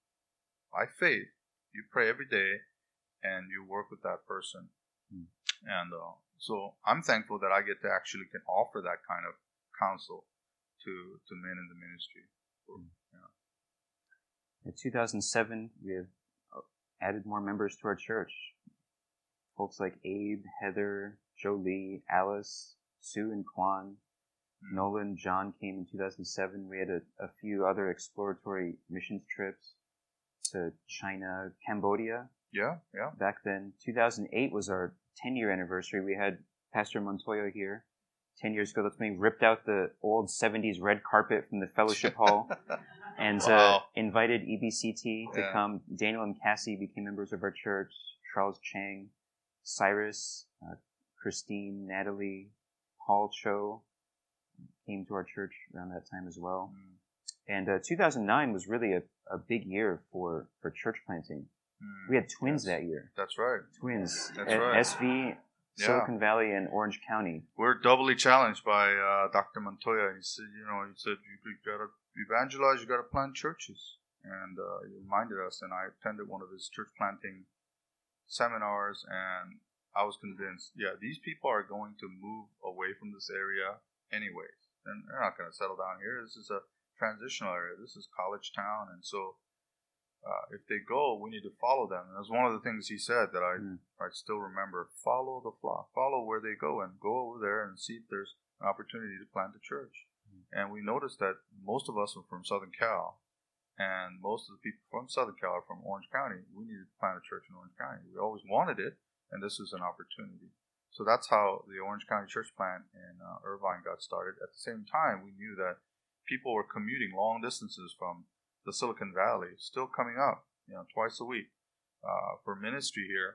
By faith, you pray every day, and you work with that person. Mm. And uh, so I'm thankful that I get to actually can offer that kind of counsel to, to men in the ministry. Mm. Yeah. In two thousand seven, we have added more members to our church. Folks like Abe, Heather, Jolie, Alice, Sue and Kwan, mm. Nolan, John came in two thousand seven. We had a, a few other exploratory missions trips to China, Cambodia. Yeah, yeah. Back then, two thousand eight was our ten-year anniversary. We had Pastor Montoya here ten years ago. That's when he ripped out the old seventies red carpet from the fellowship hall and wow. uh, invited E B C T to yeah. come. Daniel and Cassie became members of our church. Charles Chang, Cyrus, uh, Christine, Natalie, Paul Cho came to our church around that time as well. Mm. And uh, two thousand nine was really a, a big year for, for church planting. Mm. We had twins yes. that year. That's right. Twins. That's at right. S V, Silicon yeah. Valley, and Orange County. We're doubly challenged by uh, Doctor Montoya. He said, you know, he said, you, you got to evangelize, you got to plant churches. And uh, he reminded us, and I attended one of his church planting seminars, and I was convinced, yeah, these people are going to move away from this area anyways. And they're not going to settle down here. This is a transitional area. This is college town. And so uh, if they go, we need to follow them. And that's one of the things he said that I, mm. I still remember. Follow the flock. Follow where they go, and go over there and see if there's an opportunity to plant a church. Mm. And we noticed that most of us are from Southern Cal. And most of the people from Southern Cal are from Orange County. We needed to plant a church in Orange County. We always wanted it, and this was an opportunity. So that's how the Orange County church plant in uh, Irvine got started. At the same time, we knew that people were commuting long distances from the Silicon Valley, still coming up, you know, twice a week uh, for ministry here.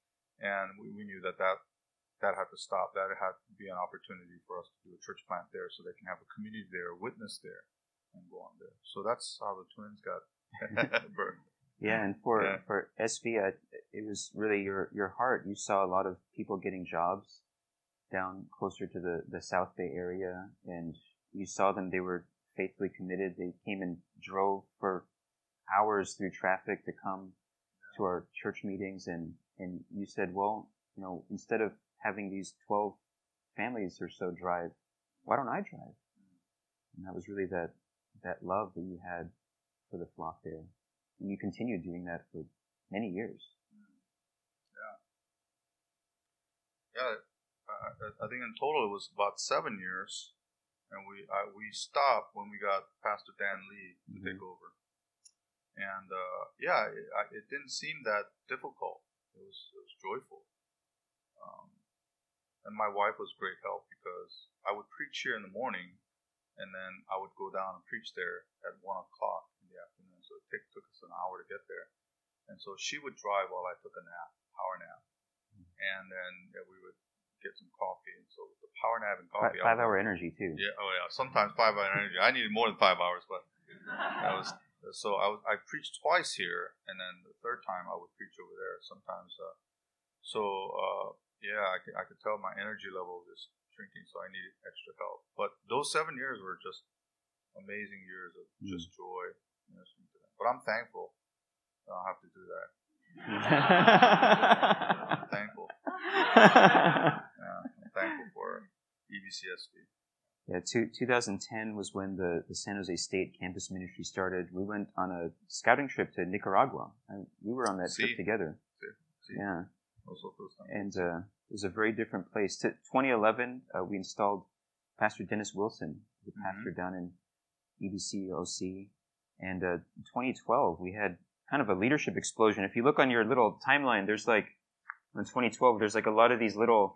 And we, we knew that, that that had to stop. That had to be an opportunity for us to do a church plant there so they can have a community there, witness there, and go on there. So that's how the twins got burned. Yeah, and for yeah. for S V, uh, it was really your, your heart. You saw a lot of people getting jobs down closer to the, the South Bay area, and you saw them. They were faithfully committed. They came and drove for hours through traffic to come to our church meetings, and, and you said, well, you know, instead of having these twelve families or so drive, why don't I drive? And that was really that that love that you had for the flock there. And you continued doing that for many years. Yeah. Yeah, I, I think in total it was about seven years. And we I, we stopped when we got Pastor Dan Lee to mm-hmm. take over. And uh, yeah, it, it didn't seem that difficult. It was, it was joyful. Um, and my wife was great help because I would preach here in the morning, and then I would go down and preach there at one o'clock in the afternoon. So it take, took us an hour to get there. And so she would drive while I took a nap, power nap. Mm-hmm. And then yeah, we would get some coffee. And so the power nap and coffee. Five, five hour energy too. Yeah. Oh yeah. Sometimes five hour energy. I needed more than five hours, but that was so I was I preached twice here, and then the third time I would preach over there. Sometimes. Uh, so uh, yeah, I could, I could tell my energy level was shrinking, so I needed extra help. But those seven years were just amazing years of mm. just joy. But I'm thankful I don't have to do that. I'm thankful. Yeah, I'm thankful for E B C S D. Yeah, two, twenty ten was when the, the San Jose State campus ministry started. We went on a scouting trip to Nicaragua, and we were on that See? trip together. See? See? Yeah. Also first time. And uh, it was a very different place. To twenty eleven, uh, we installed Pastor Dennis Wilson, the mm-hmm. pastor down in E B C O C. And uh, twenty twelve, we had kind of a leadership explosion. If you look on your little timeline, there's like, in twenty twelve, there's like a lot of these little,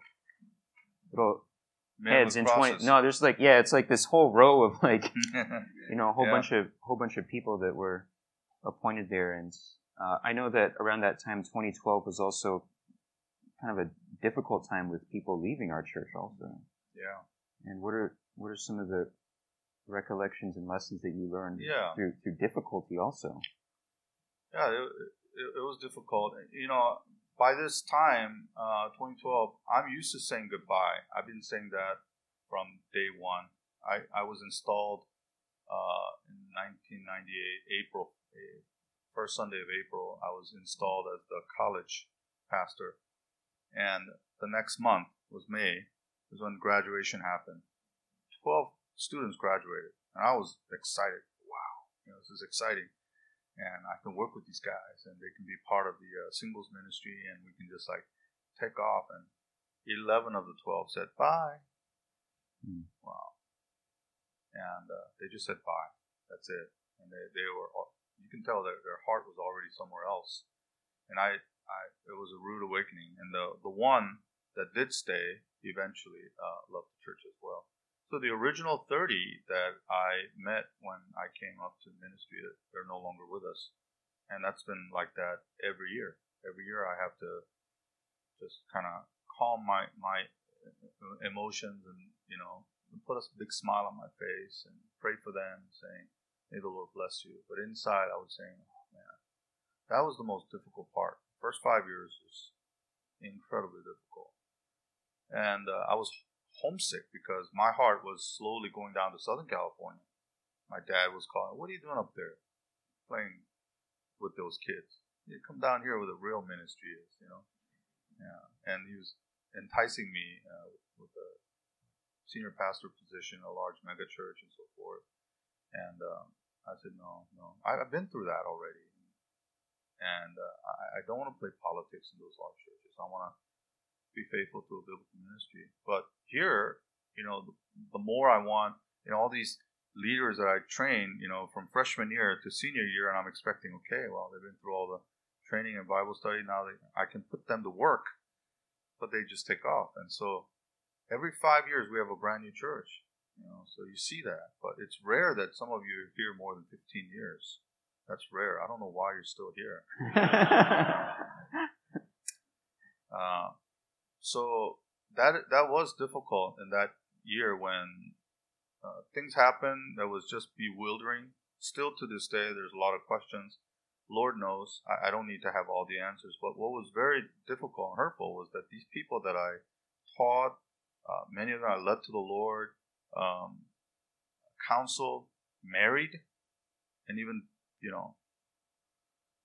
little heads in twenty. No, there's like, yeah, it's like this whole row of like, you know, a whole yeah. bunch of, whole bunch of people that were appointed there. And uh, I know that around that time, twenty twelve was also kind of a difficult time with people leaving our church also. Yeah. And what are, what are some of the recollections and lessons that you learned yeah. through, through difficulty also? Yeah, it, it, it was difficult. You know, by this time, uh, twenty twelve, I'm used to saying goodbye. I've been saying that from day one. I, I was installed uh, in nineteen ninety-eight, April, first Sunday of April, I was installed as the college pastor. And the next month was May, was when graduation happened. twelve students graduated, and I was excited. Wow, you know, this is exciting. And I can work with these guys, and they can be part of the uh, singles ministry, and we can just like take off. And eleven of the twelve said bye. Mm. Wow. And uh, they just said bye. That's it. And they, they were, you can tell that their heart was already somewhere else. And I, I it was a rude awakening. And the, the one that did stay eventually uh, left the church as well. So the original thirty that I met when I came up to ministry, they're no longer with us. And that's been like that every year. Every year I have to just kind of calm my, my emotions and, you know, put a big smile on my face and pray for them, saying, may the Lord bless you. But inside I was saying, oh man, that was the most difficult part. First five years was incredibly difficult. And uh, I was homesick because my heart was slowly going down to Southern California. My dad was calling, what are you doing up there? Playing with those kids. You come down here where the real ministry is, you know. Yeah. And he was enticing me uh, with a senior pastor position, a large mega church and so forth. And um, I said, no, no. I've been through that already. And uh, I, I don't want to play politics in those large churches. I want to be faithful to a biblical ministry. But here, you know, the, the more I want, you know, all these leaders that I train, you know, from freshman year to senior year, and I'm expecting, okay, well, they've been through all the training and Bible study. Now they, I can put them to work, but they just take off. And so every five years we have a brand new church, you know, so you see that. But it's rare that some of you are here more than fifteen years. That's rare. I don't know why you're still here. uh, So that that was difficult in that year when uh, things happened that was just bewildering. Still to this day, there's a lot of questions. Lord knows, I, I don't need to have all the answers. But what was very difficult and hurtful was that these people that I taught, uh, many of them I led to the Lord, um, counseled, married, and even, you know,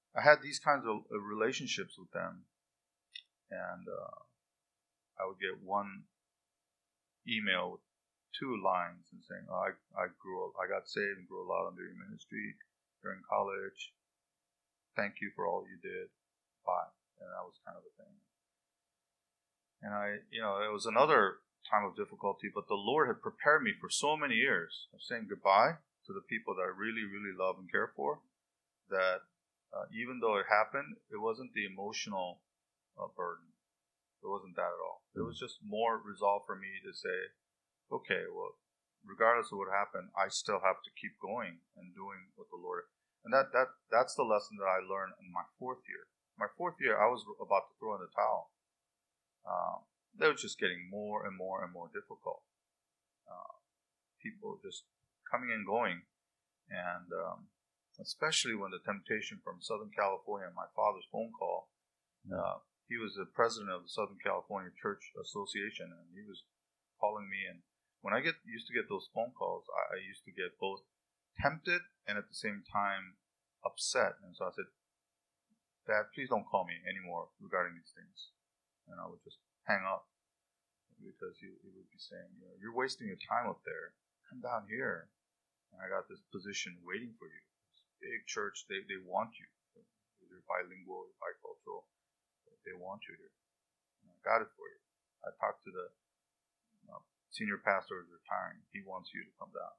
I had these kinds of uh, relationships with them, and uh, I would get one email with two lines and saying, "Oh, I I grew, I got saved and grew a lot under your ministry during college. Thank you for all you did. Bye." And that was kind of the thing. And I, you know, it was another time of difficulty, but the Lord had prepared me for so many years of saying goodbye to the people that I really, really love and care for, that uh, even though it happened, it wasn't the emotional uh, burden. It wasn't that at all. It was just more resolve for me to say, okay, well, regardless of what happened, I still have to keep going and doing what the Lord. And that that that's the lesson that I learned in my fourth year. My fourth year, I was about to throw in the towel. Uh, it was just getting more and more and more difficult. Uh, people just coming and going, and um, especially when the temptation from Southern California, my father's phone call. Uh, he was the president of the Southern California Church Association, and he was calling me. And when I get used to get those phone calls, I, I used to get both tempted and at the same time upset. And so I said, "Dad, please don't call me anymore regarding these things." And I would just hang up because he, he would be saying, you know, "You're wasting your time up there. Come down here. And I got this position waiting for you. This big church, they, they want you. You're bilingual, you're bicultural. They want you here. And I got it for you. I talked to the uh, senior pastor who's retiring. He wants you to come down."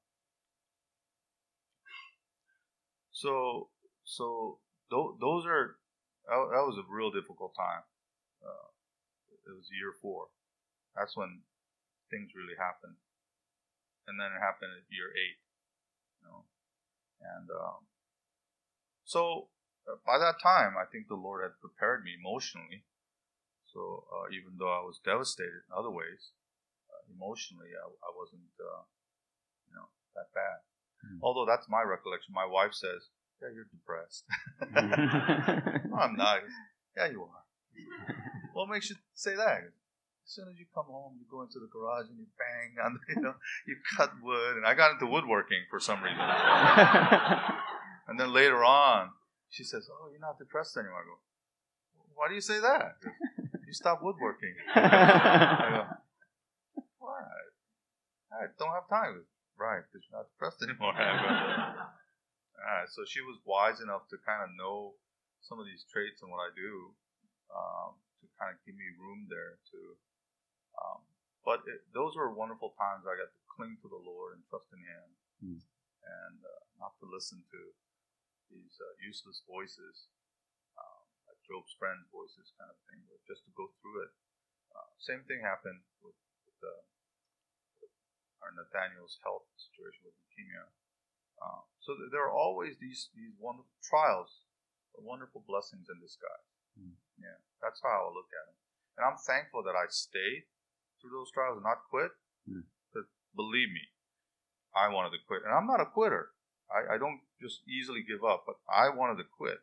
So, so th- those are, that was a real difficult time. Uh, it was year four. That's when things really happened. And then it happened at year eight. You know, and um, so uh, by that time, I think the Lord had prepared me emotionally. So uh, even though I was devastated in other ways, uh, emotionally, I, I wasn't, uh, you know, that bad. Mm-hmm. Although that's my recollection. My wife says, "Yeah, you're depressed." No, I'm not. "Yeah, you are." "What makes you say that?" "As soon as you come home, you go into the garage and you bang on, the, you know, you cut wood." And I got into woodworking for some reason. And then later on, she says, "Oh, you're not depressed anymore." I go, "Why do you say that?" "You stopped woodworking." I go, "Why? I don't have time." "Right, because you're not depressed anymore." I go, all right, so she was wise enough to kind of know some of these traits and what I do, um, to kind of give me room there to. Um, but it, those were wonderful times. I got to cling to the Lord and trust in Him, mm. and uh, not to listen to these uh, useless voices, um, like Job's friends' voices, kind of thing, but just to go through it. Uh, same thing happened with, with, uh, with our Nathaniel's health situation with leukemia. Uh, so th- there are always these these wonderful trials, wonderful blessings in disguise. Mm. Yeah, that's how I look at them, and I'm thankful that I stayed through those trials and not quit. Mm. But believe me, I wanted to quit, and I'm not a quitter. I, I don't just easily give up, but I wanted to quit,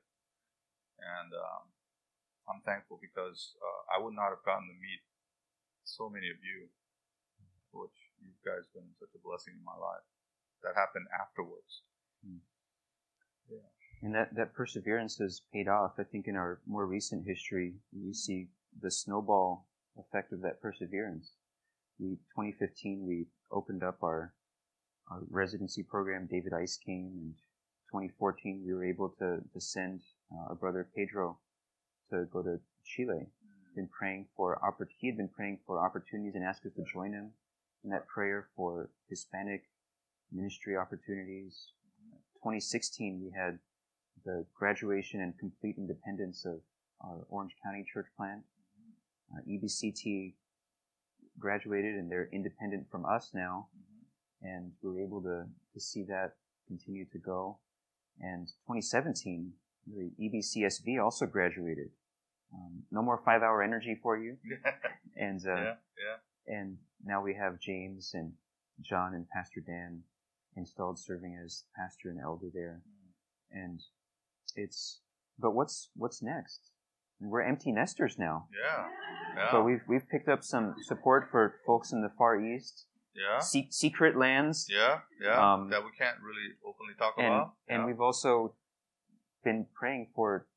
and um, I'm thankful because uh, I would not have gotten to meet so many of you, which you guys have been such a blessing in my life. That happened afterwards. Mm. Yeah. And that, that perseverance has paid off. I think in our more recent history, we see the snowball effect of that perseverance. We, twenty fifteen, we opened up our, our residency program. David Ice came. And twenty fourteen, we were able to, to send uh, our brother Pedro to go to Chile. Mm. Been praying for oppor- he had been praying for opportunities and asked us to join him in that prayer for Hispanic ministry opportunities. twenty sixteen, we had the graduation and complete independence of our Orange County church plant. Uh, E B C T graduated and they're independent from us now. Mm-hmm. And we were able to, to see that continue to go. And twenty seventeen, the E B C S V also graduated. Um, no more five-hour energy for you. and uh, yeah, yeah. And now we have James and John and Pastor Dan installed serving as pastor and elder there. Mm. And it's, but what's, what's next? We're empty nesters now. Yeah. Yeah. But we've, we've picked up some support for folks in the Far East. Yeah. Se- secret lands. Yeah. Yeah. Um, that we can't really openly talk and, about. And yeah. we've also been praying for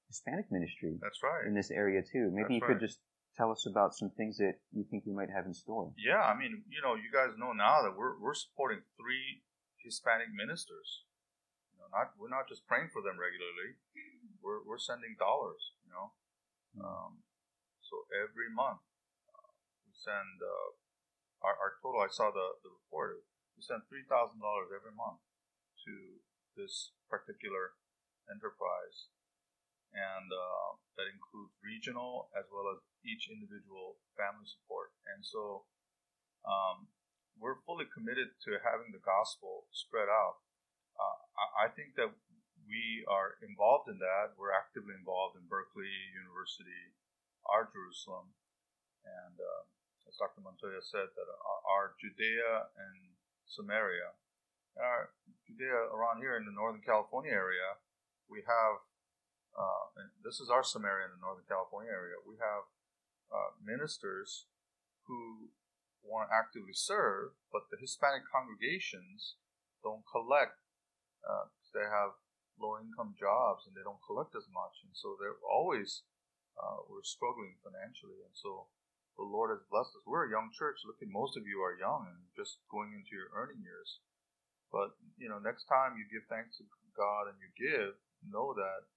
Hispanic ministry That's right. in this area too. Maybe That's you right. could just tell us about some things that you think we might have in store. Yeah, I mean, you know, you guys know now that we're we're supporting three Hispanic ministers. You know, not we're not just praying for them regularly. We're we're sending dollars. You know, um, so every month uh, we send uh, our our total. I saw the the report. We send three thousand dollars every month to this particular enterprise, and uh, that includes regional as well as each individual family support. And so um, we're fully committed to having the gospel spread out. Uh, I, I think that we are involved in that. We're actively involved in Berkeley University, our Jerusalem, and uh, as Doctor Montoya said, that our, our Judea and Samaria, our Judea around here in the Northern California area, we have, uh, and this is our Samaria in the Northern California area, we have uh, ministers who want to actively serve, but the Hispanic congregations don't collect. Uh, they have low-income jobs and they don't collect as much, and so they're always uh, we're struggling financially. And so the Lord has blessed us. We're a young church. Look, at most of you are young and just going into your earning years. But you know, next time you give thanks to God and you give, know that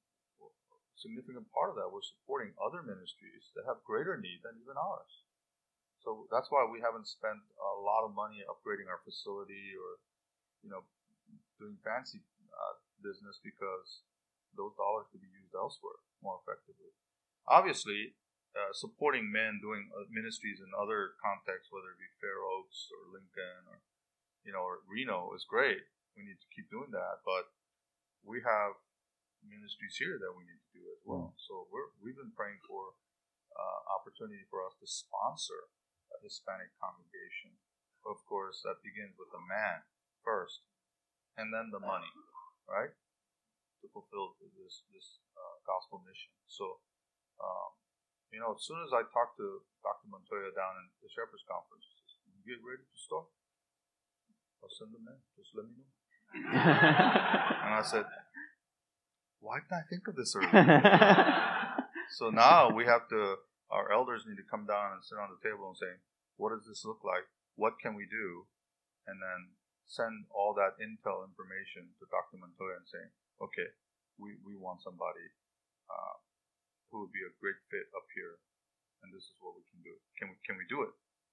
a significant part of that we're supporting other ministries that have greater need than even ours. So that's why we haven't spent a lot of money upgrading our facility or, you know, doing fancy uh, business, because those dollars could be used elsewhere more effectively. Obviously, uh, supporting men doing uh, ministries in other contexts, whether it be Fair Oaks or Lincoln or, you know, or Reno, is great. We need to keep doing that, but we have ministries here that we need to do as well. Mm. So we're, we've been praying for uh, opportunity for us to sponsor a Hispanic congregation. Of course, that begins with the man first, and then the money, right, to fulfill this this uh, gospel mission. So, um, you know, as soon as I talked to Doctor Montoya down in the Shepherd's Conference, he says, "You get ready to start? I'll send them in. Just let me know." And I said, why didn't I think of this earlier? So now we have to, our elders need to come down and sit on the table and say, what does this look like? What can we do? And then send all that intel information to Doctor Montoya and say, okay, we, we want somebody uh, who would be a great fit up here, and this is what we can do. Can we, can we do it?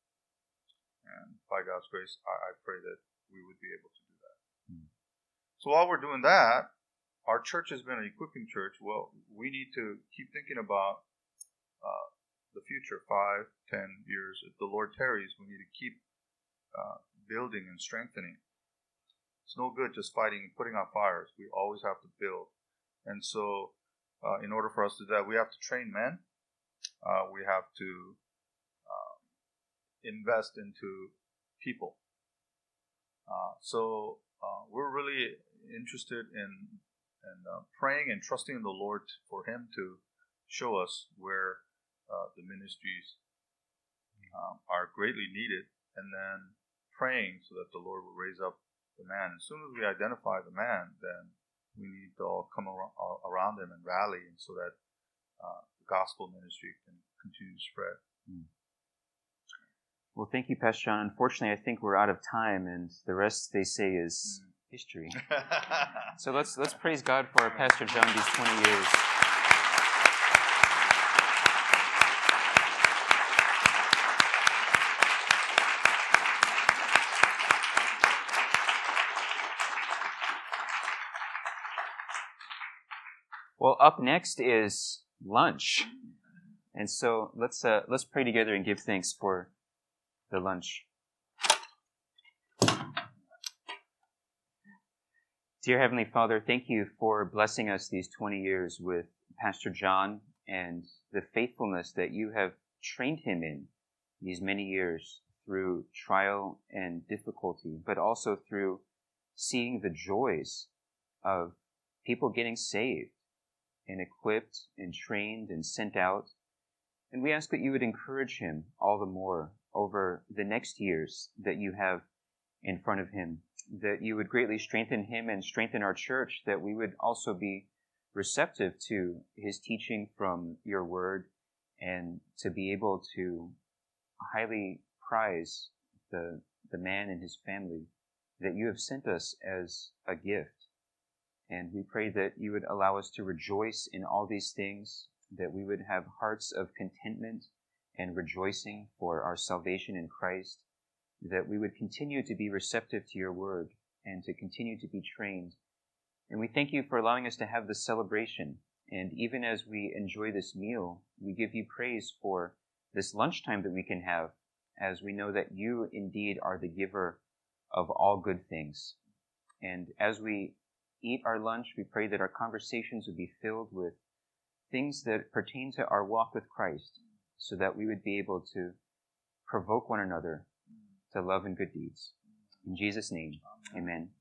And by God's grace, I, I pray that we would be able to do that. Mm. So while we're doing that, our church has been an equipping church. Well, we need to keep thinking about uh, the future, five, ten years. If the Lord tarries, we need to keep uh, building and strengthening. It's no good just fighting and putting out fires. We always have to build. And so uh, in order for us to do that, we have to train men. Uh, we have to uh, invest into people. Uh, so uh, we're really interested in and uh, praying and trusting in the Lord for Him to show us where uh, the ministries um, are greatly needed, and then praying so that the Lord will raise up the man. As soon as we identify the man, then we need to all come around, around him and rally, and so that uh, the gospel ministry can continue to spread. Mm. Well, thank you, Pastor John. Unfortunately, I think we're out of time, and the rest, they say, is mm. history. So let's let's praise God for our Pastor John these twenty years. Well, up next is lunch, and so let's uh, let's pray together and give thanks for the lunch. Dear Heavenly Father, thank you for blessing us these twenty years with Pastor John and the faithfulness that you have trained him in these many years through trial and difficulty, but also through seeing the joys of people getting saved and equipped and trained and sent out. And we ask that you would encourage him all the more over the next years that you have in front of him, that you would greatly strengthen him and strengthen our church, that we would also be receptive to his teaching from your word and to be able to highly prize the, the man and his family that you have sent us as a gift. And we pray that you would allow us to rejoice in all these things, that we would have hearts of contentment and rejoicing for our salvation in Christ, that we would continue to be receptive to your word and to continue to be trained. And we thank you for allowing us to have this celebration. And even as we enjoy this meal, we give you praise for this lunchtime that we can have, as we know that you indeed are the giver of all good things. And as we eat our lunch, we pray that our conversations would be filled with things that pertain to our walk with Christ, so that we would be able to provoke one another to love and good deeds. In Jesus' name, amen.